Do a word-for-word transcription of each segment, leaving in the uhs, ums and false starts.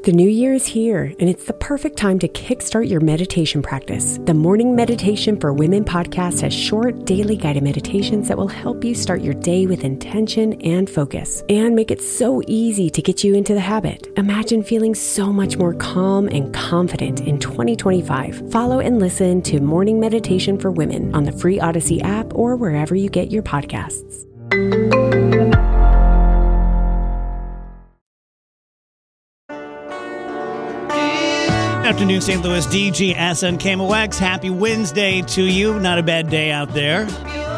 The new year is here, and it's the perfect time to kickstart your meditation practice. The Morning Meditation for Women podcast has short, daily guided meditations that will help you start your day with intention and focus, and make it so easy to get you into the habit. Imagine feeling so much more calm and confident in twenty twenty-five. Follow and listen to Morning Meditation for Women on the free Odyssey app or wherever you get your podcasts. Afternoon, Saint Louis. D G S and K M O X. Happy Wednesday to you. Not a bad day out there.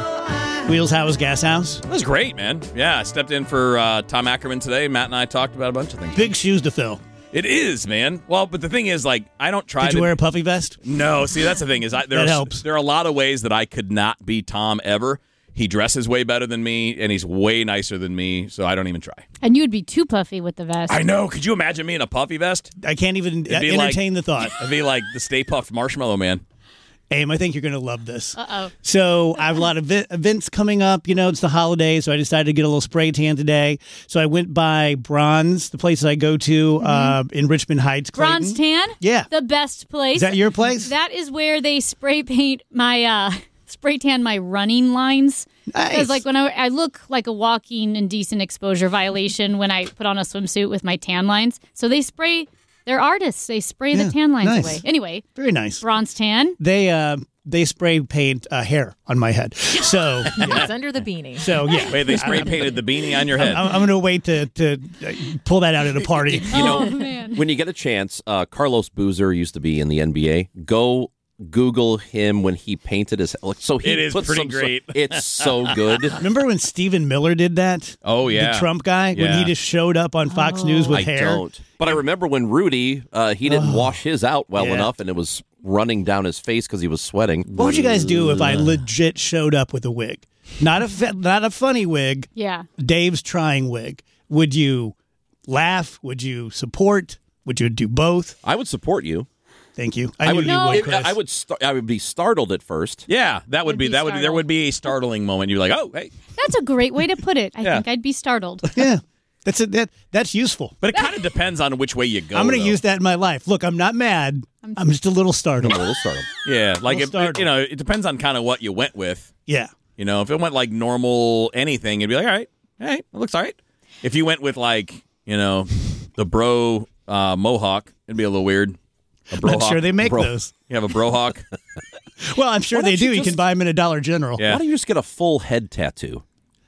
Wheels, how was Gas House? It was great, man. Yeah, I stepped in for uh, Tom Ackerman today. Matt and I talked about a bunch of things. Big shoes to fill. It is, man. Well, but the thing is, like, I don't try Did you to... wear a puffy vest? No, see, that's the thing. is I, there That are, helps. There are a lot of ways that I could not be Tom ever. He dresses way better than me, and he's way nicer than me, so I don't even try. And you would be too puffy with the vest. I know. Could you imagine me in a puffy vest? I can't even It'd be entertain like- the thought. I'd be like the Stay Puft Marshmallow Man. Aim, I think you're going to love this. Uh-oh. So I have a lot of vi- events coming up. You know, it's the holidays, so I decided to get a little spray tan today. So I went by Bronze, the place I go to uh, in Richmond Heights. Clayton. Bronze Tan? Yeah. The best place. Is that your place? That is where they spray paint my, uh, spray tan my running lines. Nice. Because, like, when I, I look like a walking indecent exposure violation when I put on a swimsuit with my tan lines. So they spray, they're artists. They spray Yeah, the tan lines nice. away. Anyway, Very nice. Bronze Tan. They uh, they spray paint uh, hair on my head. So It's under the beanie. so yeah. Wait, they spray painted the beanie on your head. I'm, I'm going to wait to to uh, pull that out at a party. You know, Oh, man. when you get a chance, uh, Carlos Boozer used to be in the N B A. Go Google him when he painted his. Like, so he It is put pretty some, great. It's so good. Remember when Stephen Miller did that? Oh, yeah. The Trump guy? When Yeah. he just showed up on Fox News with I hair? don't. But I remember when Rudy, uh, he didn't wash his out well Yeah. enough, and it was running down his face because he was sweating. What would you guys do if I legit showed up with a wig? Not a fa- not a funny wig. Yeah. Dave's trying wig. Would you laugh? Would you support? Would you do both? I would support you. Thank you. I, I knew would. you No. would, it- Chris. I would. St- I would be startled at first. Yeah, that would Would be, be that would there startled. would be a startling moment. You're like, oh, hey. That's a great way to put it. I Yeah. think I'd be startled. Yeah, that's it. That that's useful. But it kind of depends on which way you go. I'm going though. to use that in my life. Look, I'm not mad. I'm, just a little startled. I'm a little startled. Yeah, like Little if, startled. you know, it depends on kind of what you went with. Yeah. You know, if it went like normal anything, you'd be like, all right, hey, it looks all right. If you went with like, you know, the bro uh, mohawk, it'd be a little weird. A bro I'm sure they make bro- those. You have a brohawk. Well, I'm sure Why they don't do. you You just- can buy them in a Dollar General. Yeah. Why don't you just get a full head tattoo?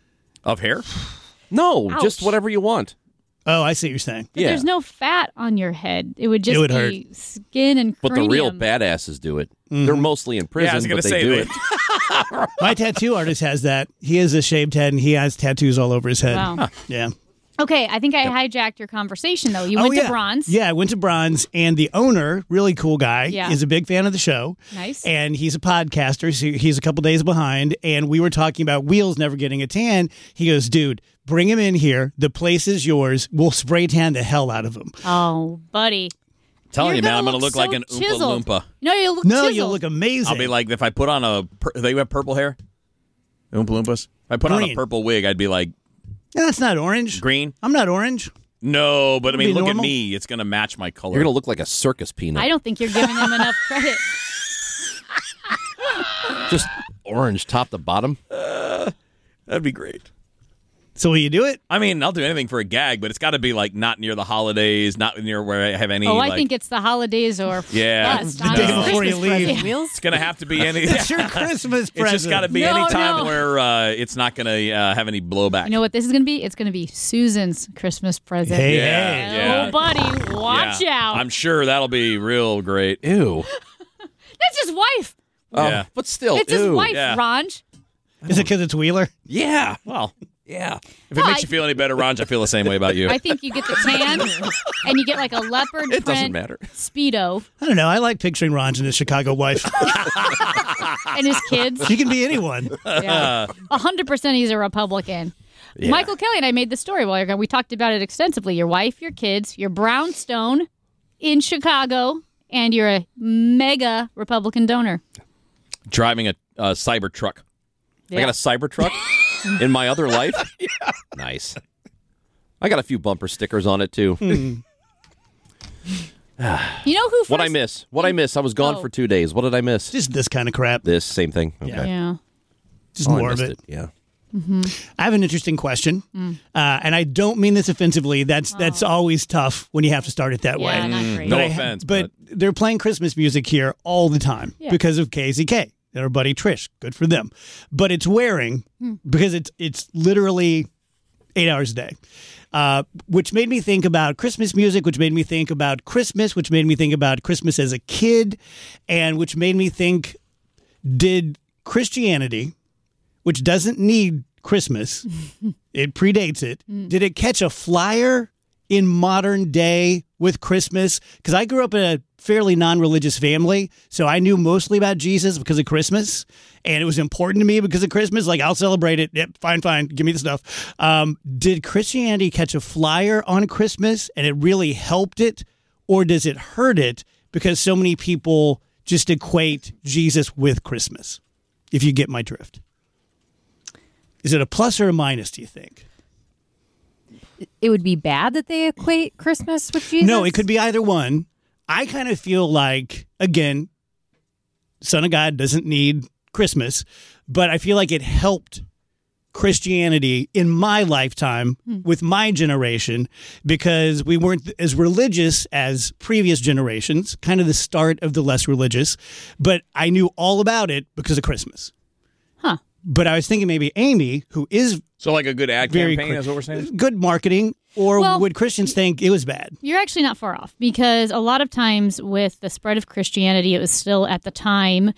Of hair? No, Ouch. just whatever you want. Oh, I see what you're saying. But Yeah. there's no fat on your head. It would just would be skin and But the cranium. real badasses do it. They're mostly in prison, Yeah, I was gonna but they say do they- it. My tattoo artist has that. He has a shaved head, and he has tattoos all over his head. Wow. Yeah. Okay, I think I hijacked your conversation, though. You Oh, went yeah. to Bronze. Yeah, I went to Bronze, and the owner, really cool guy, Yeah. is a big fan of the show. Nice. And he's a podcaster, so he's a couple days behind. And we were talking about Wheels never getting a tan. He goes, dude, bring him in here. The place is yours. We'll spray tan the hell out of him. Oh, buddy. telling You're you, man, I'm gonna going to look so like an chiseled. Oompa Loompa. No, you look No, chiseled. you'll look amazing. I'll be like, if I put on a, pur- they have purple hair? Oompa Loompas? If I put on a Green. purple wig, I'd be like, Yeah, that's not orange. green? I'm not orange. No, but I Be mean, look normal. at me. It's going to match my color. You're going to look like a circus peanut. I don't think you're giving them enough credit. Just orange top to bottom. That'd be great. So will you do it? I mean, I'll do anything for a gag, but it's got to be like not near the holidays, not near where I have any. Oh, I like, think it's the holidays or Yeah. bust. The on day a before you Christmas leave. present. Wheels? it's going to have to be any. It's your Christmas present. It's just got to be No, any time no. where uh, it's not going to uh, have any blowback. You know what this is going to be? It's going to be Susan's Christmas present. Hey, Yeah, hey. yeah. Oh, buddy, watch Yeah. out. I'm sure that'll be real great. Ew. That's his wife. Yeah. Oh, but still, It's his ew. wife, yeah. Ranj. Is it because it's Wheeler? Yeah. Well, Yeah. if it Well, makes I- you feel any better, Ronj, I feel the same way about you. I think you get the tan, and you get like a leopard It doesn't print matter. Speedo I don't know. I like picturing Ron and his Chicago wife. and his kids. She can be anyone. Yeah. one hundred percent he's a Republican. Yeah. Michael Kelly and I made the story while you're gone. We talked about it extensively. Your wife, your kids, your brownstone in Chicago, and you're a mega Republican donor. Driving a, a cyber truck. I got a Cybertruck in my other life. Nice. I got a few bumper stickers on it, too. You know who? First, What I miss? What I miss? I was gone Oh. for two days. What did I miss? Just this kind of crap. This same thing. Okay. Yeah. Yeah. Just Oh, I more of missed it. Yeah. I have an interesting question, uh, and I don't mean this offensively. That's that's always tough when you have to start it that Yeah, way. not great. No But I- offense, but, they're playing Christmas music here all the time Yeah. because of K Z K and our buddy Trish. Good for them. But it's wearing because it's it's literally eight hours a day, uh, which made me think about Christmas music, which made me think about Christmas, which made me think about Christmas as a kid, and which made me think, did Christianity, which doesn't need Christmas, it predates it, did it catch a flyer in modern day with Christmas? Because I grew up in a fairly non-religious family, so I knew mostly about Jesus because of Christmas, and it was important to me because of Christmas. Like, I'll celebrate it. Yep, fine, fine. Give me the stuff. Um, did Christianity catch a flyer on Christmas, and it really helped it, or does it hurt it because so many people just equate Jesus with Christmas? If you get my drift. Is it a plus or a minus, do you think? It would be bad that they equate Christmas with Jesus? No, it could be either one. I kind of feel like, again, Son of God doesn't need Christmas, but I feel like it helped Christianity in my lifetime with my generation because we weren't as religious as previous generations, kind of the start of the less religious, but I knew all about it because of Christmas. Huh. But I was thinking maybe Amy, who is So like a good ad very campaign cri- is what we're saying? good marketing, or Well- would Christians think it was bad? You're actually not far off because a lot of times with the spread of Christianity, it was still at the time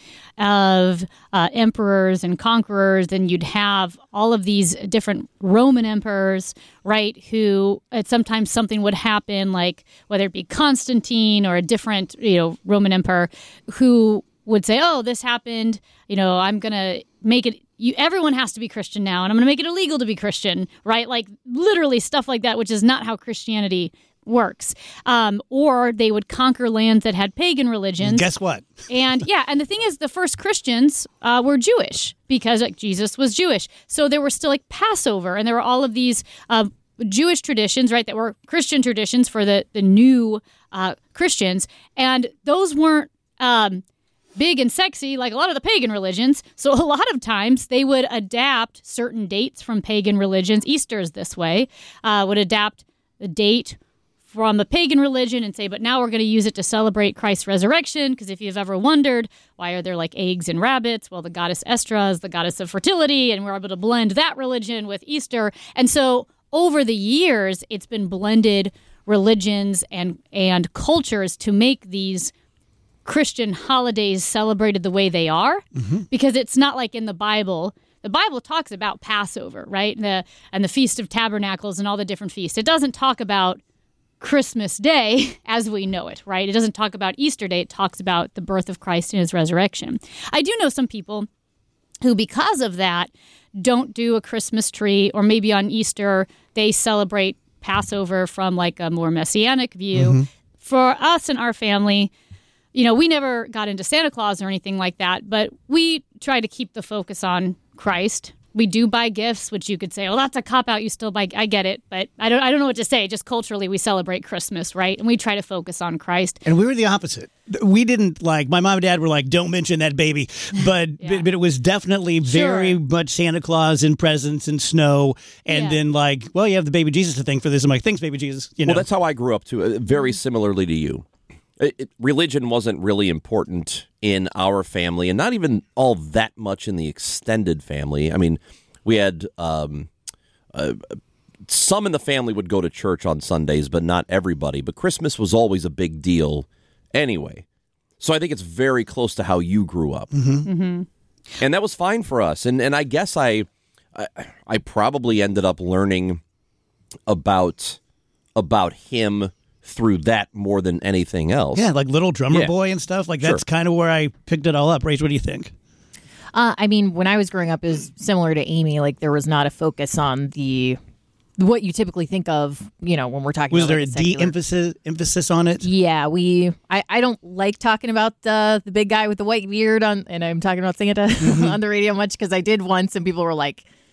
of uh, emperors and conquerors, and you'd have all of these different Roman emperors, right, who at sometimes something would happen, like whether it be Constantine or a different, you know, Roman emperor who would say, oh, this happened, you know, I'm going to make it, you, everyone has to be Christian now, and I'm going to make it illegal to be Christian, right? Like literally stuff like that, which is not how Christianity works. Um, or they would conquer lands that had pagan religions. Guess what? And yeah, and the thing is, the first Christians uh, were Jewish because like, Jesus was Jewish. So there were still like Passover, and there were all of these uh, Jewish traditions, right, that were Christian traditions for the, the new uh, Christians. And those weren't um, big and sexy like a lot of the pagan religions. So a lot of times they would adapt certain dates from pagan religions. Easter is this way, uh, would adapt the date from a pagan religion and say, but now we're going to use it to celebrate Christ's resurrection. Because if you've ever wondered, why are there like eggs and rabbits? Well, the goddess Estra is the goddess of fertility, and we're able to blend that religion with Easter. And so over the years, it's been blended religions and, and cultures to make these Christian holidays celebrated the way they are, mm-hmm. because it's not like in the Bible. The Bible talks about Passover, right? And the, and the Feast of Tabernacles and all the different feasts. It doesn't talk about Christmas Day as we know it, right? It doesn't talk about Easter Day. It talks about the birth of Christ and his resurrection. I do know some people who, because of that, don't do a Christmas tree, or maybe on Easter they celebrate Passover from like a more messianic view. Mm-hmm. For us and our family, you know, we never got into Santa Claus or anything like that, but we try to keep the focus on Christ. We do buy gifts, which you could say, well, that's a cop-out. You still buy. I get it, but I don't I don't know what to say. Just culturally, we celebrate Christmas, right? And we try to focus on Christ. And we were the opposite. We didn't like, my mom and dad were like, don't mention that baby. But Yeah. but, but it was definitely very Sure. much Santa Claus and presents and snow. And Yeah. then like, well, you have the baby Jesus to thank for this. I'm like, thanks, baby Jesus. You know, Well, that's how I grew up, too, uh, very similarly to you. It, it, religion wasn't really important in our family, and not even all that much in the extended family. I mean, we had um, uh, some in the family would go to church on Sundays, but not everybody. But Christmas was always a big deal anyway. So I think it's very close to how you grew up. Mm-hmm. Mm-hmm. And that was fine for us. And and I guess I, I I probably ended up learning about about him through that more than anything else. yeah, like Little Drummer Yeah. Boy and stuff. Like Sure. that's kind of where I picked it all up. Rach, what do you think? Uh, I mean, when I was growing up, it was similar to Amy. Like, there was not a focus on the what you typically think of, you know, when we're talking Was about there like a secular- de-emphasis emphasis on it? Yeah, we. I, I don't like talking about the the big guy with the white beard on, and I'm talking about Santa Mm-hmm. on the radio much because I did once, and people were like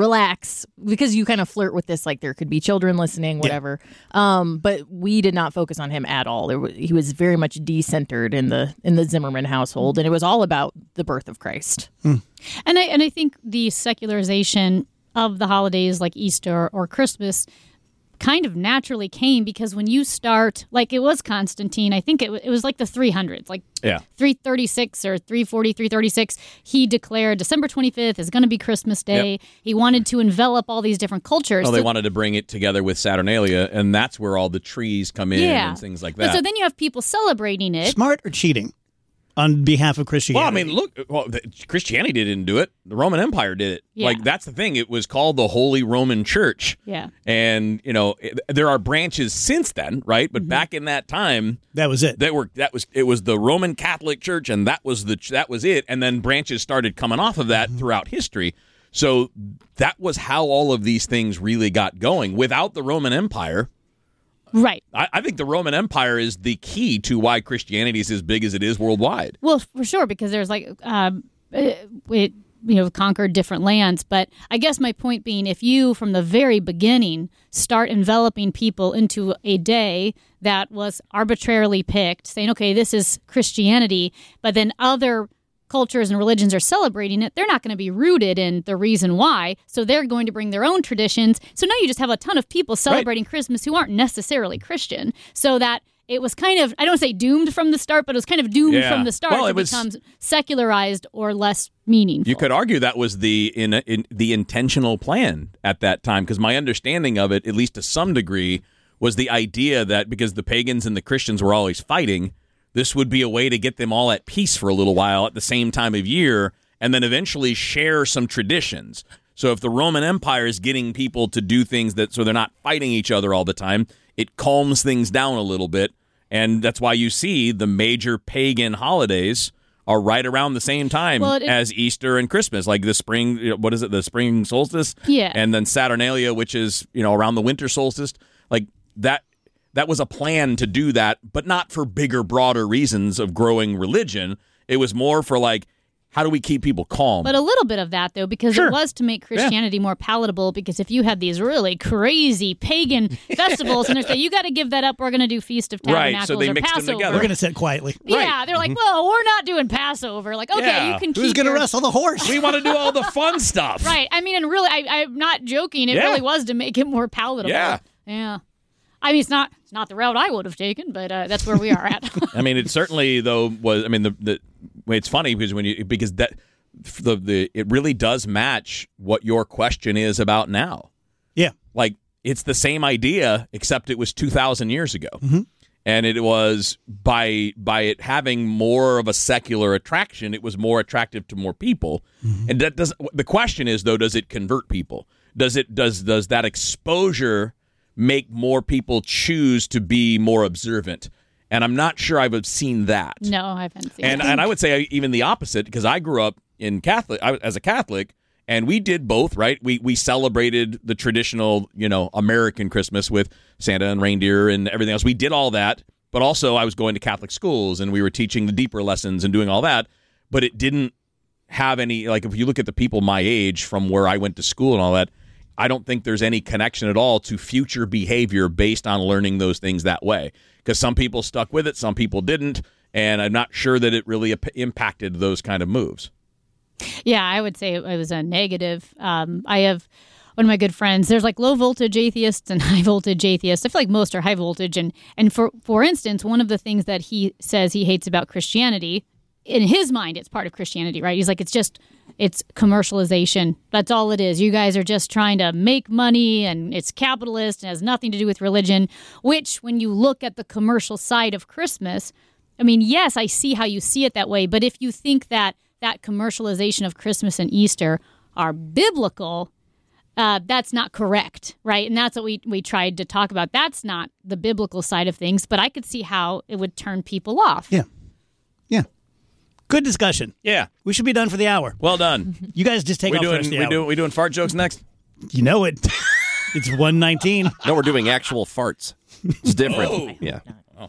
relax, because you kind of flirt with this, like there could be children listening, whatever. Yeah. Um, but we did not focus on him at all. There was, he was very much de-centered in the in the Zimmerman household, and it was all about the birth of Christ. Mm. And I and I think the secularization of the holidays like Easter or Christmas kind of naturally came because when you start, like it was Constantine, I think it, w- it was like the three hundreds, like Yeah. three thirty-six or three forty, three thirty-six, he declared December twenty-fifth is going to be Christmas Day. Yep. He wanted to envelop all these different cultures. Well, they So- wanted to bring it together with Saturnalia, and that's where all the trees come in Yeah. and things like But that. so then you have people celebrating it. Smart or cheating on behalf of Christianity? Well, I mean, look, well, the, Christianity didn't do it. The Roman Empire did it. Yeah. Like, that's the thing. It was called the Holy Roman Church. Yeah. And, you know, it, there are branches since then, right? But Mm-hmm. back in that time, that was it. that were that was it was the Roman Catholic Church, and that was the that was it. And then branches started coming off of that throughout history. So that was how all of these things really got going. Without the Roman Empire, Right. I, I think the Roman Empire is the key to why Christianity is as big as it is worldwide. Well, for sure, because there's like, um, it, it, you know, conquered different lands. But I guess my point being, if you, from the very beginning, start enveloping people into a day that was arbitrarily picked, saying, okay, this is Christianity, but then other cultures and religions are celebrating it, they're not going to be rooted in the reason why. So they're going to bring their own traditions. So now you just have a ton of people celebrating Christmas who aren't necessarily Christian. So that it was kind of, I don't say doomed from the start, but it was kind of doomed Yeah. from the start Well, to it was- become secularized or less meaningful. You could argue that was the in, in the intentional plan at that time, because my understanding of it, at least to some degree, was the idea that because the pagans and the Christians were always fighting, this would be a way to get them all at peace for a little while at the same time of year, and then eventually share some traditions. So if the Roman Empire is getting people to do things that so they're not fighting each other all the time, it calms things down a little bit. And that's why you see the major pagan holidays are right around the same time Well, it- as Easter and Christmas, like the spring, you know, what is it, the spring solstice? Yeah. And then Saturnalia, which is, you know, around the winter solstice. Like that, that was a plan to do that, but not for bigger, broader reasons of growing religion. It was more for like, how do we keep people calm? But a little bit of that, though, because Sure. it was to make Christianity more palatable. Because if you had these really crazy pagan festivals and they say, you got to give that up, we're going to do Feast of Right, Tabernacles so they or mixed them Passover. together. We're going to sit quietly. Yeah, they're like, well, we're not doing Passover. Like, okay, Yeah. you can keep Who's going to your- wrestle the horse? we want to do all the fun stuff. Right. I mean, and really, I, I'm not joking. It Yeah. really was to make it more palatable. Yeah. Yeah. I mean, it's not it's not the route I would have taken, but uh, that's where we are at. I mean, it certainly though was. I mean, the the it's funny because when you because that the the it really does match what your question is about now. Yeah. Like it's the same idea, except it was two thousand years ago, and it was by by it having more of a secular attraction, it was more attractive to more people. And that does the question is though, does it convert people? Does it does does that exposure make more people choose to be more observant? And I'm not sure I've seen that. No, I haven't seen And it. and I would say even the opposite, because I grew up in Catholic I, as a Catholic, and we did both. Right, we we celebrated the traditional, you know, American Christmas with Santa and reindeer and everything else. We did all that, but also I was going to Catholic schools and we were teaching the deeper lessons and doing all that. But it didn't have any, like if you look at the people my age from where I went to school and all that, I don't think there's any connection at all to future behavior based on learning those things that way. Because some people stuck with it, some people didn't, and I'm not sure that it really ap- impacted those kind of moves. Yeah, I would say it was a negative. Um, I have one of my good friends. There's like low voltage atheists and high voltage atheists. I feel like most are high voltage. And and for for instance, one of the things that he says he hates about Christianity, in his mind, it's part of Christianity, right? He's like, it's just it's commercialization. That's all it is. You guys are just trying to make money, and it's capitalist and has nothing to do with religion. Which, when you look at the commercial side of Christmas, I mean, yes, I see how you see it that way. But if you think that that commercialization of Christmas and Easter are biblical, uh, that's not correct, right? And that's what we, we tried to talk about. That's not the biblical side of things, but I could see how it would turn people off. Yeah. Yeah. Good discussion. Yeah, We should be done for the hour. well done. You guys just take we off the doing rest of the we hour. doing we doing fart jokes next? You know it. It's one nineteen. No, we're doing actual farts. It's different. Oh. Yeah. Oh.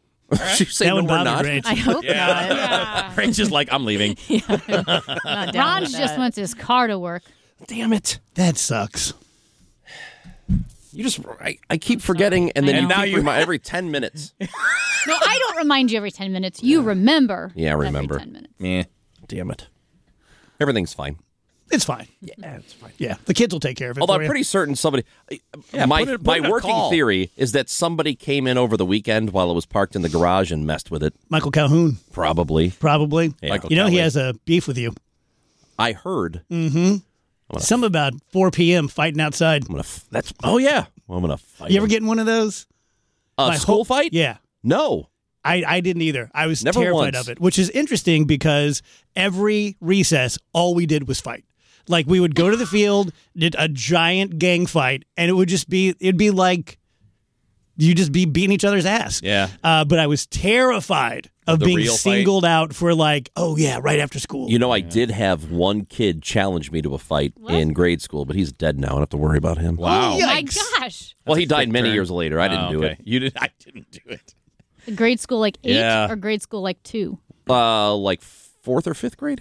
You say That no, one we're bothered not. Rach. I hope Yeah. not. Yeah. Rach is like, I'm leaving. Not down Ron with just that. wants his car to work. Damn it. That sucks. You just, I, I keep forgetting, and then I you know. keep now you- remi- every ten minutes. No, I don't remind you every ten minutes. You remember. Yeah, I every remember. ten minutes. Yeah. Damn it. Everything's fine. It's fine. Yeah, it's fine. Yeah, the kids will take care of it. Although for I'm you. pretty certain somebody. Yeah, my put it- put my in a working call. theory is that somebody came in over the weekend while it was parked in the garage and messed with it. Michael Calhoun, Probably. probably. Yeah. Michael You know, he Kelly. has a beef with you. I heard. Something about four p.m. fighting outside. I'm gonna. F- that's. Oh yeah. Well, I'm gonna fight. You ever him. get in one of those? a My school whole- fight? Yeah. No. I, I didn't either. I was Never terrified once. of it, which is interesting because every recess, all we did was fight. Like we would go to the field, did a giant gang fight, and it would just be, it'd be like you just be beating each other's ass. Yeah. Uh, but I was terrified of The being real fight? singled out for like, oh yeah, right after school. You know, I did have one kid challenge me to a fight in grade school, but he's dead now. I don't have to worry about him. Wow. Oh, My Yikes. gosh. Well, he That's a died quick many turn. years later. I didn't Oh, do okay. it. You did. I didn't do it. Grade school like eight Yeah. or grade school like two? Uh, like fourth or fifth grade.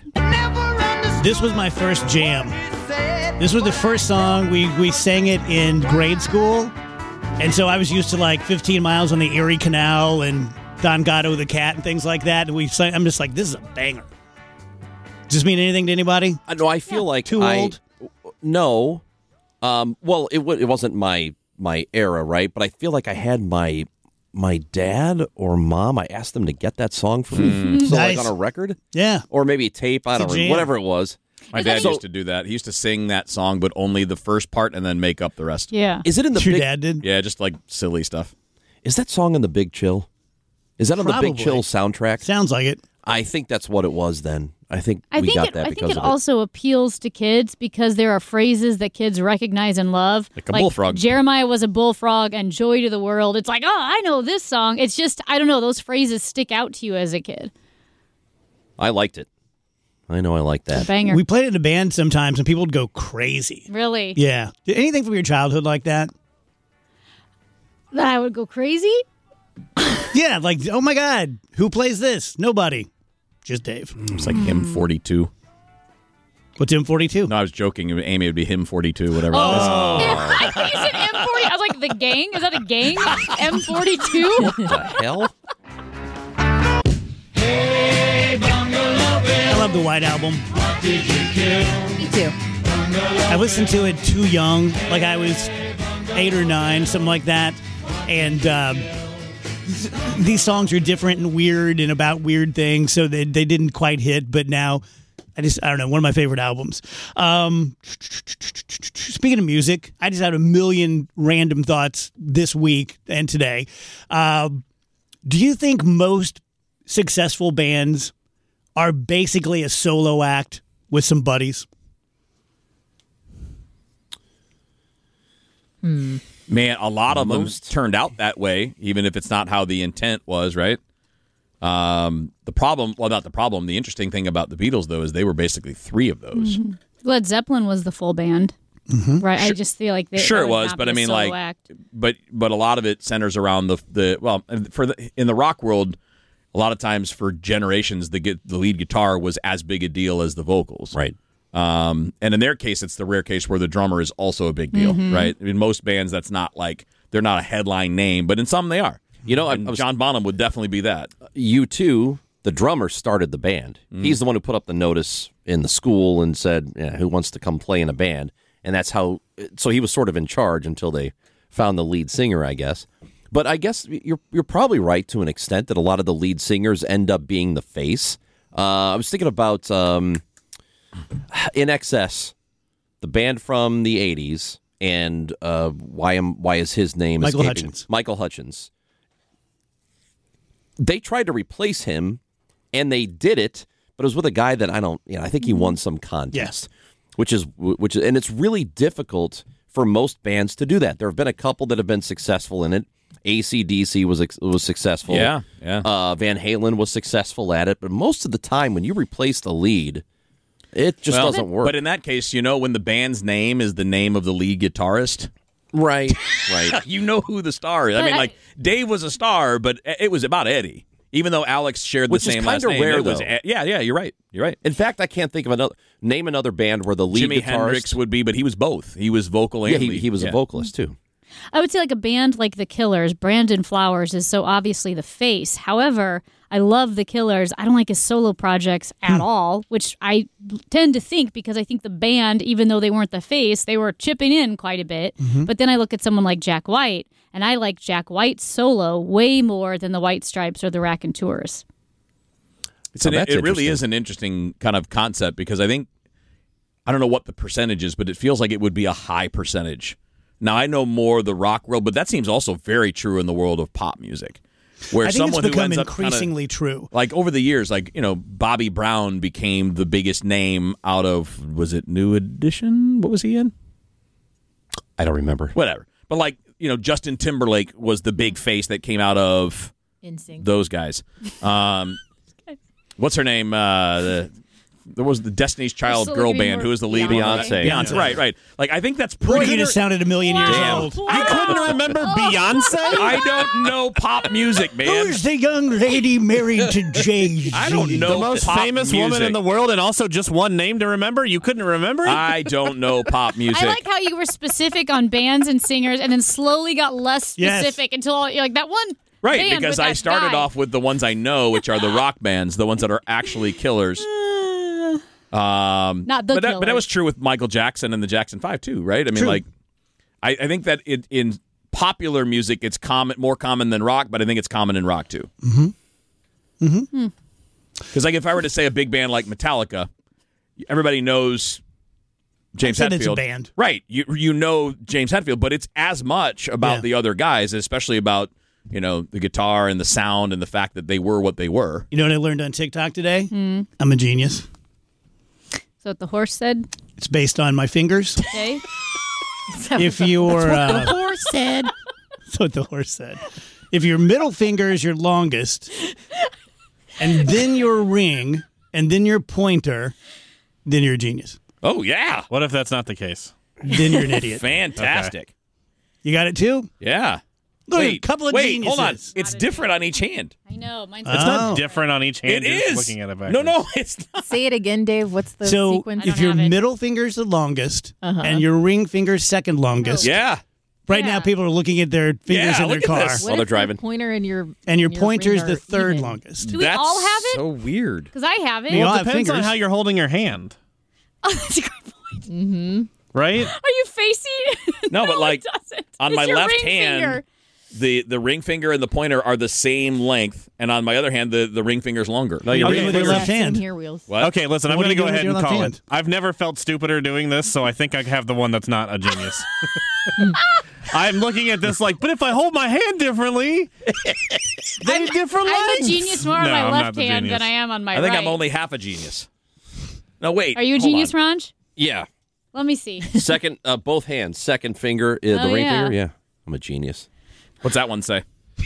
This was my first jam. This was the first song we we sang it in grade school, and so I was used to like fifteen miles on the Erie Canal and Don Gatto the cat and things like that. And we sang, I'm just like, this is a banger. Does this mean anything to anybody? I know. I feel like Too I- old? No. Um. Well, it w- it wasn't my my era, right? But I feel like I had my my dad or mom. I asked them to get that song for me, so Nice. like on a record Yeah. or maybe a tape. I It's a don't know, jam. whatever it was. My Is that dad so- used to do that. He used to sing that song, but only the first part and then make up the rest. Yeah. Is it in the Your big? dad did? Yeah, just like silly stuff. Is that song in the Big Chill? Is that on the Big Probably. Chill soundtrack? Sounds like it. I think that's what it was then. I think I we think got it, that I because think it of it. also appeals to kids because there are phrases that kids recognize and love. Like a bullfrog. Jeremiah was a bullfrog and joy to the world. It's like, oh, I know this song. It's just, I don't know, those phrases stick out to you as a kid. I liked it. I know I like that. Banger. We played it in a band sometimes, and people would go crazy. really? Yeah. Did anything from your childhood like that? That I would go crazy? Yeah, like, oh my God, who plays this? Nobody. Just Dave. It's like him forty-two. What's M forty-two? No, I was joking. Amy would be him forty-two, whatever. Oh. I think you said M forty. I was like, the gang? Is that a gang? M forty-two? What the hell? I love the White Album. Me too. I listened to it too young, like I was eight or nine, something like that. And um, th- these songs are different and weird and about weird things, so they, they didn't quite hit. But now, I just, I don't know, one of my favorite albums. Um, speaking of music, I just had a million random thoughts this week and today. Uh, do you think most successful bands are basically a solo act with some buddies? Man, a lot of Most. them turned out that way, even if it's not how the intent was, right? Um, the problem, well, not the problem. The interesting thing about the Beatles, though, is they were basically three of those. Led Zeppelin was the full band. Right? I just feel like they Sure that it would was, not but be I a mean, solo like, act. but but a lot of it centers around the the well, for the in the rock world, a lot of times for generations, the gu- the lead guitar was as big a deal as the vocals, Right. Um, and in their case, it's the rare case where the drummer is also a big deal, right? In most bands, that's not like they're not a headline name, but in some they are. You know, I, And I was, John Bonham would definitely be that. U two, the drummer started the band. He's the one who put up the notice in the school and said, yeah, who wants to come play in a band? And that's how, so he was sort of in charge until they found the lead singer, I guess. But I guess you're you're probably right to an extent that a lot of the lead singers end up being the face. Uh, I was thinking about um, In Excess, the band from the eighties, and uh, why am why is his name Michael escaping? Hutchins. Michael Hutchins. They tried to replace him, and they did it, but it was with a guy that I don't, you know, I think he won some contest, Yes. which is which is, and it's really difficult for most bands to do that. There have been a couple that have been successful in it. A C D C was ex- was successful. Yeah, yeah. Uh, Van Halen was successful at it, but most of the time when you replace the lead, it just Well, doesn't work. But in that case, you know, when the band's name is the name of the lead guitarist, right, right. you know who the star is. I But mean, I- like Dave was a star, but it was about Eddie. Even though Alex shared Which the is same kinda last name, rare, it was, though. yeah, yeah, you're right. You're right. In fact, I can't think of another. Name another band where the lead Jimi guitarist. Hendrix would be, but he was both. He was vocal and Yeah, he, lead. he was yeah. a vocalist too. I would say like a band like The Killers, Brandon Flowers is so obviously the face. However, I love The Killers. I don't like his solo projects at all, which I tend to think because I think the band, even though they weren't the face, they were chipping in quite a bit. Mm-hmm. But then I look at someone like Jack White, and I like Jack White's solo way more than the White Stripes or the Raconteurs. It's an, Oh, it that's really interesting. is an interesting kind of concept because I think, I don't know what the percentage is, but it feels like it would be a high percentage. Now, I know more of the rock world, but that seems also very true in the world of pop music. Where I think someone it's who become ends up kinda- increasingly true. like over the years, like, you know, Bobby Brown became the biggest name out of, was it New Edition? What was he in? I don't remember. Whatever. But like, you know, Justin Timberlake was the big face that came out of In sync. those guys. Um, what's her name? Uh, the, there was the Destiny's Child still girl giving band. more Who was the lead? Beyonce. Beyonce. Beyonce. Right, right. Like, I think that's Boy, pretty. you just sounded a million years Wow. old. Wow. You couldn't remember Beyonce? I don't know pop music, man. Who's the young lady married to Jay-Z? I don't know The most pop famous music. woman in the world, and also just one name to remember? You couldn't remember it? I don't know pop music. I like how you were specific on bands and singers and then slowly got less Yes. specific until you're like that one Right, band because with I that started guy. off with the ones I know, which are the rock bands, the ones that are actually killers. Um, Not the but that, but that Killers. was true with Michael Jackson and the Jackson Five too, right? I mean, True. like, I, I think that it, in popular music, it's common, more common than rock, but I think it's common in rock too. Mm-hmm. Mm-hmm. Because, like, if I were to say a big band like Metallica, everybody knows James I said Hetfield. it's a band. Right. You you know James Hetfield, but it's as much about Yeah. the other guys, especially about, you know, the guitar and the sound and the fact that they were what they were. You know what I learned on TikTok today? I'm a genius. So what the horse said. It's based on my fingers. Okay. If your uh, horse said. that's what the horse said. If your middle finger is your longest, and then your ring, and then your pointer, then you're a genius. Oh, yeah. What if that's not the case? Then you're an idiot. Fantastic. You got it too? Yeah. Look, wait, a couple of wait, hold on. geniuses. It's different on each hand. I know. Mine's It's Oh. not different on each hand. It You're just is. looking at it backwards. No, no, it's not. Say it again, Dave. What's the So sequence? I if don't your have it. middle finger's the longest Uh-huh. and your ring finger's second longest, Yeah. right Yeah. now people are looking at their fingers Yeah, in their look at car, this. What While they're if your driving. pointer and your and your and pointer's ring the are third even? longest. Do we That's all have it? so weird. Because I have it. We all Well, it have depends on fingers. how you're holding your hand, Oh, that's a great point. right? Are you facing? No, but, like, it doesn't. on It's my your left ring hand, finger. The the ring finger and the pointer are the same length, and on my other hand, the, the ring finger's longer. No, your Okay, ring with your finger's- left hand. Same here, Wheels. What? Okay, listen, I'm What going are to you go doing ahead with and your call left it. I've never felt stupider doing this, so I think I have the one that's not a genius. I'm looking at this like, but if I hold my hand differently, they have different I'm a lengths. genius more on No, my I'm left not the hand genius. than I am on my I think right. I'm only half a genius. No, wait. Are you a hold genius, on. Ranj? Yeah. Let me see. Second, uh, both hands. Second finger, uh, the Oh, ring yeah. finger. Yeah. I'm a genius. What's that one say?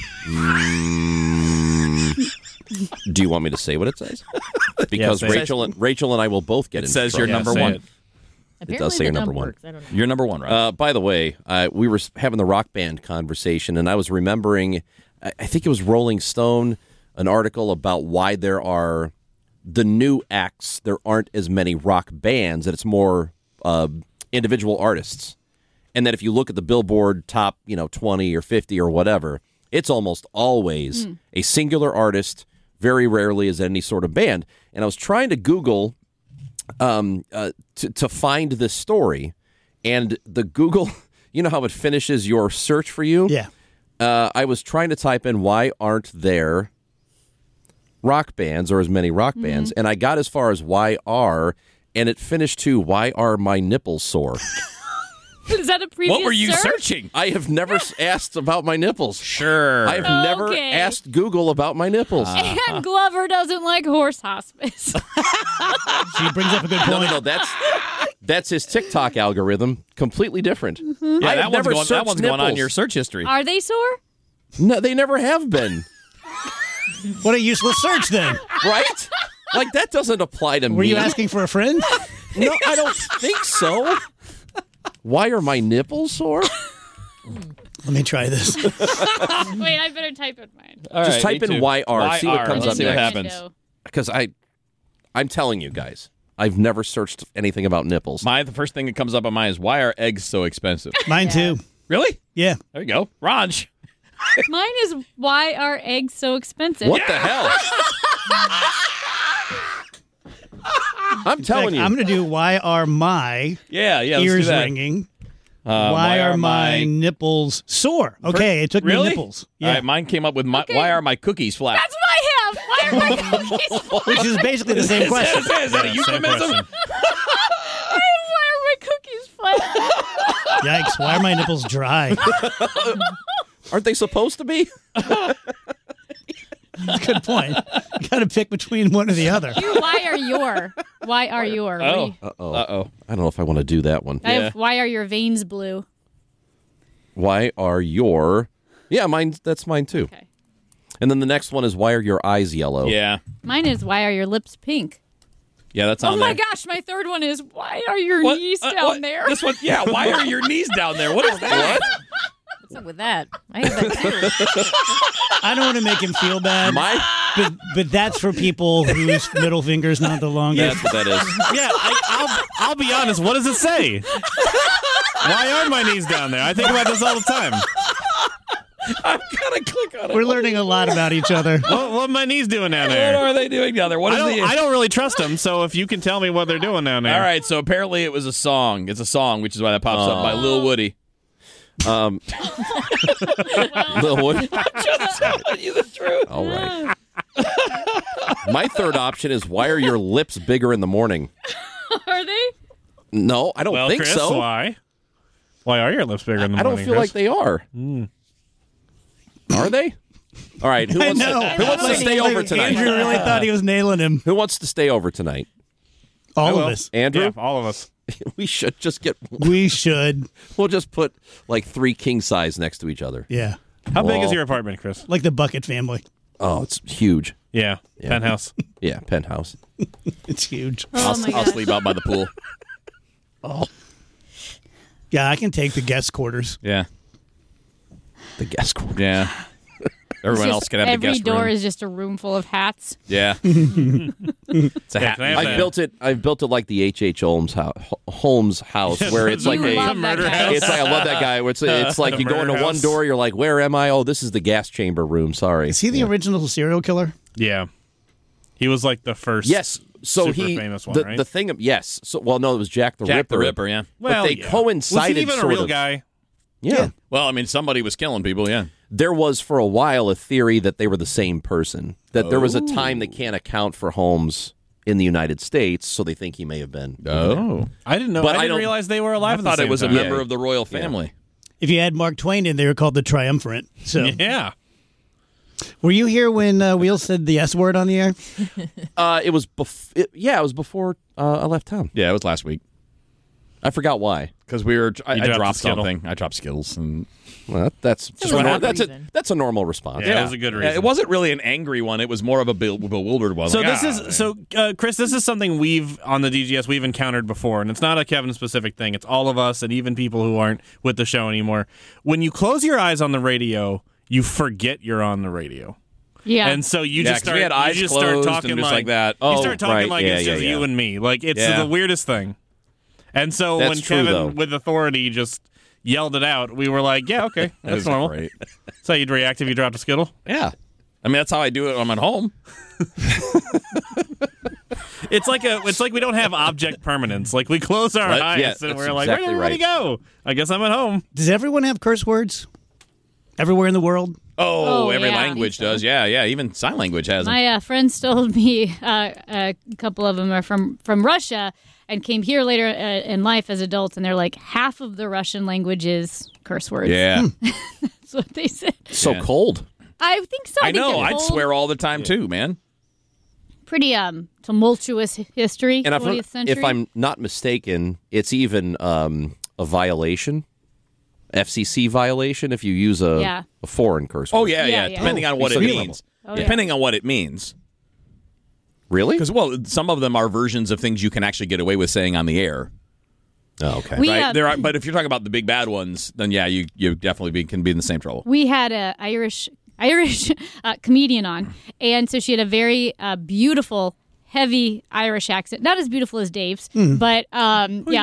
Do you want me to say what it says? Because say it. Rachel and Rachel and I will both get It into says you're trouble. Yeah, number say one. it. Apparently does say the you're number dump one. works. I don't know. You're number one, right? Uh, by the way, uh, we were s- having the rock band conversation, and I was remembering, I, I think it was Rolling Stone, an article about why there are the new acts. There aren't as many rock bands, that it's more uh, individual artists, and that if you look at the Billboard top, you know, twenty or fifty or whatever, it's almost always a singular artist. Very rarely is it any sort of band. And I was trying to Google um, uh, to, to find this story, and the Google, you know how it finishes your search for you? Yeah. Uh, I was trying to type in why aren't there rock bands or as many rock bands, and I got as far as why are, and it finished to why are my nipples sore? Is that a previous What were you search? searching? I have never s- asked about my nipples. Sure. I have never Okay. asked Google about my nipples. And Glover doesn't like horse hospice. She brings up a good point. No, no, no. That's that's his TikTok algorithm. Completely different. yeah, I have that one's, never going, that searched one's going on nipples. your search history. Are they sore? No, they never have been. What a useless search then. Right? Like that doesn't apply to Were me. you asking for a friend? No, I don't think so. Why are my nipples sore? Let me try this. Wait, I better type in mine. All Just right, type me in too. Y R, see what comes Let's up see what next. happens. Because I, I'm telling you guys, I've never searched anything about nipples. My the first thing that comes up on mine is why are eggs so expensive? Mine too. Really? Yeah. There you go, Raj. Mine is why are eggs so expensive? What the hell? I'm telling you. I'm going to do why are my Yeah, yeah. Let's ears do that. ringing? Uh, why, are my nipples sore? Okay, it took really? me nipples. Yeah. All right, mine came up with my, Okay. why are my cookies flat? That's what I have. Why are my cookies flat? Which is basically the same question. Is that, is that a Yeah, same euphemism? question. Why are my cookies flat? Yikes, why are my nipples dry? Aren't they supposed to be? Good point. You got to pick between one or the other. You, why are your? Why are your? Oh, We- Uh-oh. uh-oh. I don't know if I want to do that one. I Yeah. have, why are your veins blue? Why are your... Yeah, mine. That's mine too. Okay. And then the next one is why are your eyes yellow? Yeah, Mine is why are your lips pink? yeah, that's on Oh my there. gosh, my third one is why are your What? knees Uh, down what? there? This one, yeah. Why are your knees down there? What is that? What's up with that? I have that too. I don't want to make him feel bad, My... but, but that's for people whose middle finger's not the longest. That's what that is. Yeah, I, I'll, I'll be honest. What does it say? Why are my knees down there? I think about this all the time. I'm gonna click on it. We're learning a lot about each other. What, what are my knees doing down What there? are they doing down there? What I is don't, the? I don't really trust them, so if you can tell me what they're doing down there. All right, so apparently it was a song. It's a song, which is why that pops up by Lil Woody. Um, Lil Woody. Just telling you the truth. All right. My third option is why are your lips bigger in the morning? Are they? No, I don't Well, think Chris, so. why? Why are your lips bigger in the I don't morning, feel Chris? like they are. Are they? All right. Who I wants, know. to, who wants to stay over tonight? Andrew really thought he was nailing him. Who wants to stay over tonight? All will. of us. Andrew? Yeah, all of us. We should just get. We should. We'll just put like three king size next to each other. Yeah. How big is Well- your apartment, Chris? Like the Bucket family. Oh, it's huge. Yeah, Yeah. penthouse. Yeah, penthouse. It's huge. Oh I'll, my I'll gosh. sleep out by the pool. Yeah, I can take the guest quarters. Yeah, The guest quarters. yeah. Everyone It's else just can have the every guest door room. is just a room full of hats. Yeah, it's a Yeah, hat. can I have I that? built it. I built it like the H H. Holmes house, Holmes house, where it's like You a. love that murder guy. house. It's like I love that guy. It's, it's like The you go murder into one house. door, you're like, "Where am I?" Oh, this is the gas chamber room. Sorry. Is he the original serial killer? Yeah. He was like the first. Yes. So super he famous one, the, right? the thing. of- Yes. So well, no, it was Jack the Jack Ripper. the Ripper. Yeah. Well, but they yeah. coincided Was he even sort a real of. guy? Yeah. Well, I mean, somebody was killing people. Yeah. There was for a while a theory that they were the same person. That there was a time they can't account for Holmes in the United States, so they think he may have been. Oh, I didn't know. But I I didn't don't- realize they were alive. I at the thought it same was a time. member Yeah. of the royal family. If you had Mark Twain in, they were called the Triumvirate. So, Yeah. were you here when uh, Wheels said the S word on the air? Uh, it was bef- it, yeah, it was before uh, I left town. Yeah, it was last week I forgot why. because we were. I, You I Oh, dropped dropped a Skittle. something. I dropped Skittles, and Well, that, that's just was a a nor- good that's a reason. that's a normal response. Yeah, it was a good Yeah, reason. it wasn't really an angry one. It was more of a be- bewildered one. So Like, this ah, is so uh, Chris. This is something we've on the D G S we've encountered before, and it's not a Kevin specific thing. It's all of us, and even people who aren't with the show anymore. When you close your eyes on the radio, you forget you're on the radio, Yeah. and so you Yeah, just 'cause we start. had eyes you just start closed talking and just like that. You Oh, start talking right. like Yeah, it's yeah, just yeah. you and me. Like it's Yeah. the weirdest thing. And so That's when true, Kevin, though. with authority, just yelled it out, we were like, "Yeah, okay, that that's was normal." great. So you'd react if you dropped a Skittle. Yeah, I mean that's how I do it when I'm at home. It's like a. It's like we don't have object permanence. Like we close our Right, eyes yeah, and that's we're like, exactly "Where'd everybody go? I guess I'm at home." Does everyone have curse words? Everywhere in the world? Oh, Oh, every yeah. language does. Yeah, yeah. Even sign language has them. My uh, friends told me uh, a couple of them are from, from Russia and came here later uh, in life as adults, and they're like, half of the Russian language is curse words. Yeah, That's what they said. So Yeah. cold. I think so. I, I think know. they're I'd cold. swear all the time too, man. Pretty um tumultuous hi- history, And if, twentieth century. if I'm not mistaken, it's even um, a violation, F C C violation, if you use a, Yeah. a foreign curse Oh word. yeah, yeah. Yeah, yeah. Depending on what it Really? means. Oh, yeah. Depending on what it means. Really? Because well, some of them are versions of things you can actually get away with saying on the air. Oh, okay. We, right? uh, There are, but if you're talking about the big bad ones, then yeah, you you definitely be, can be in the same trouble. we had a Irish Irish uh, comedian on, and so she had a very uh, beautiful, heavy Irish accent. Not as beautiful as Dave's, but um, yeah.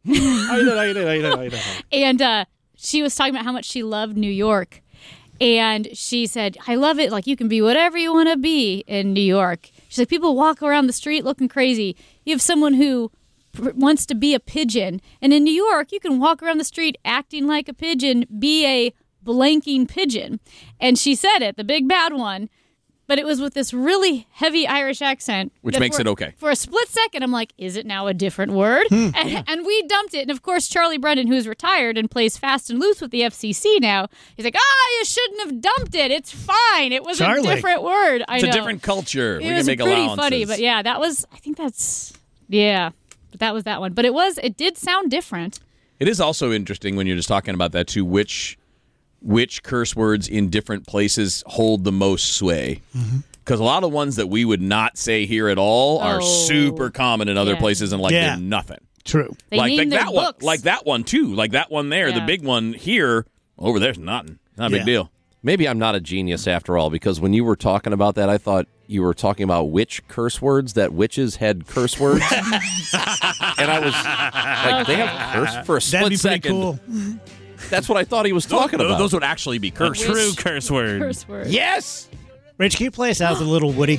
And uh, she was talking about how much she loved New York. And she said, I love it. Like, you can be whatever you want to be in New York. She's like, people walk around the street looking crazy. You have someone who pr- wants to be a pigeon. And in New York, you can walk around the street acting like a pigeon, be a blanking pigeon. And she said it, the big bad one. But it was with this really heavy Irish accent. Which that makes for, it okay. For a split second, I'm like, is it now a different word? and, and we dumped it. And of course, Charlie Brennan, who's retired and plays fast and loose with the F C C now, he's like, ah, you shouldn't have dumped it. It's fine. It was Charlie. a different word. I It's know. a different culture. It we was can make pretty allowances. funny. But yeah, that was, I think that's, yeah. But that was that one. But it was, it did sound different. It is also interesting when you're just talking about that too, which which curse words in different places hold the most sway. Because a lot of ones that we would not say here at all are Oh. super common in other Yeah. places and like Yeah. they're nothing. True. They like, named like their that one, books. like that one too, like that one there, the Yeah. big one here. Over there's nothing, not a Yeah. big deal. Maybe I'm not a genius after all, because when you were talking about that, I thought you were talking about witch curse words, that witches had curse words. And I was like, they have curse for a split That'd be pretty second. cool. That's what I thought he was talking Those, about. those would actually be A curse. true curse word. Curse word. Yes! Rich, can you play us out with a little Woody?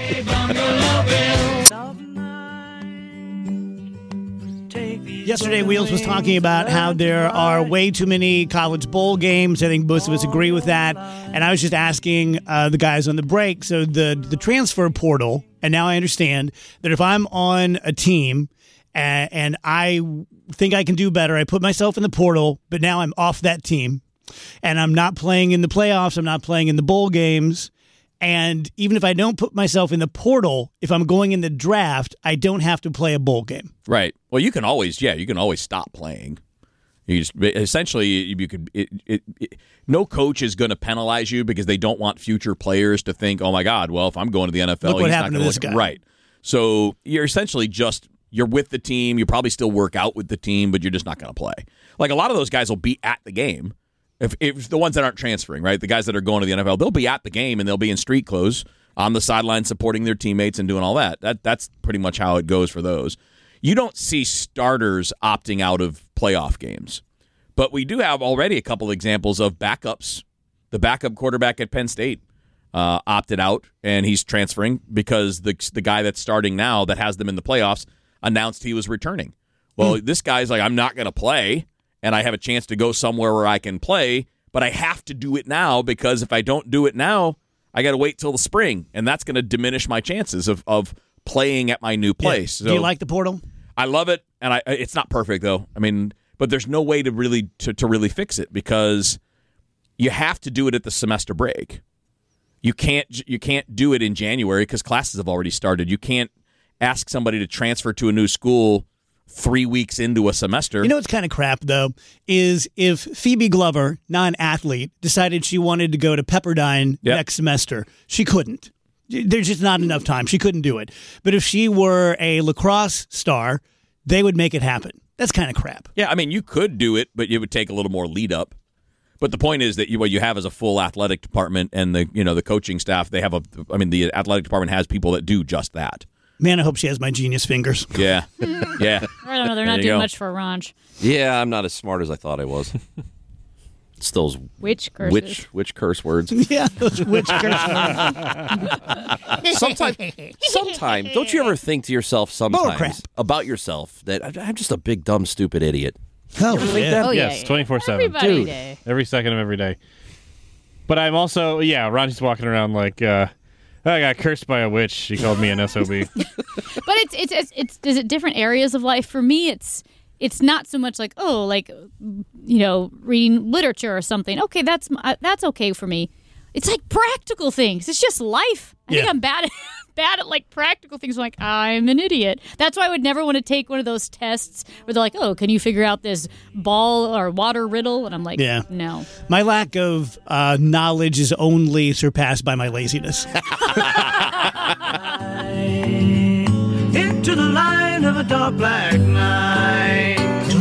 Yesterday, Wheels was talking about how there are way too many college bowl games. I think most of us agree with that. And I was just asking uh, the guys on the break. So the the transfer portal, and now I understand that if I'm on a team and, and I think I can do better, I put myself in the portal, but now I'm off that team, and I'm not playing in the playoffs, I'm not playing in the bowl games. And even if I don't put myself in the portal, if I'm going in the draft, I don't have to play a bowl game. Right. Well, you can always, yeah, you can always stop playing. You just essentially you could. It, it, it, no coach is going to penalize you because they don't want future players to think, "Oh my God, well, if I'm going to the N F L, Look what he's happened not to going this look guy." Right. So you're essentially just you're with the team. You probably still work out with the team, but you're just not going to play. Like a lot of those guys will be at the game. If, if the ones that aren't transferring, right, the guys that are going to the N F L, they'll be at the game and they'll be in street clothes on the sideline supporting their teammates and doing all that. That that's pretty much how it goes for those. You don't see starters opting out of playoff games, but we do have already a couple examples of backups. The backup quarterback at Penn State uh, opted out, and he's transferring because the the guy that's starting now that has them in the playoffs announced he was returning. Well, this guy's like, I'm not going to play. And I have a chance to go somewhere where I can play, but I have to do it now because if I don't do it now, I got to wait till the spring, and that's going to diminish my chances of, of playing at my new place. Yeah. So Do you like the portal? I love it, and I it's not perfect though. I mean, but there's no way to really to, to really fix it because you have to do it at the semester break. You can't you can't do it in January because classes have already started. You can't ask somebody to transfer to a new school three weeks into a semester. You know what's kind of crap, though, is if Phoebe Glover, non-athlete, decided she wanted to go to Pepperdine Yep. next semester, she couldn't. There's just not enough time. She couldn't do it. But if she were a lacrosse star, they would make it happen. That's kind of crap. Yeah, I mean, you could do it, but it would take a little more lead up. But the point is that you, what you have is a full athletic department, and the you know the coaching staff. They have a. I mean, the athletic department has people that do just that. Man, I hope she has my genius fingers. Yeah, yeah. I don't know. They're There not you doing go. much for Ranch. Yeah, I'm not as smart as I thought I was. It's those Which curses? witch, witch curse words. Yeah, those witch curse. Sometimes, sometimes, don't you ever think to yourself Bullcrap. sometimes about yourself that I- I'm just a big, dumb, stupid idiot? Oh, yeah. Oh, yeah. Yes, twenty-four seven. Everybody Dude. day. Every second of every day. But I'm also, yeah, Ronnie's walking around like, uh, I got cursed by a witch. She called me an S O B. But it's it's it's, it's is it different areas of life? For me, it's it's not so much like oh, like you know, reading literature or something. Okay, that's uh, that's okay for me. It's like practical things. It's just life. I think Yeah. I'm bad at bad at like practical things. I'm like I'm an idiot. That's why I would never want to take one of those tests where they're like, oh, can you figure out this ball or water riddle? And I'm like, Yeah. no. My lack of uh, knowledge is only surpassed by my laziness. Into the line of a dark black night.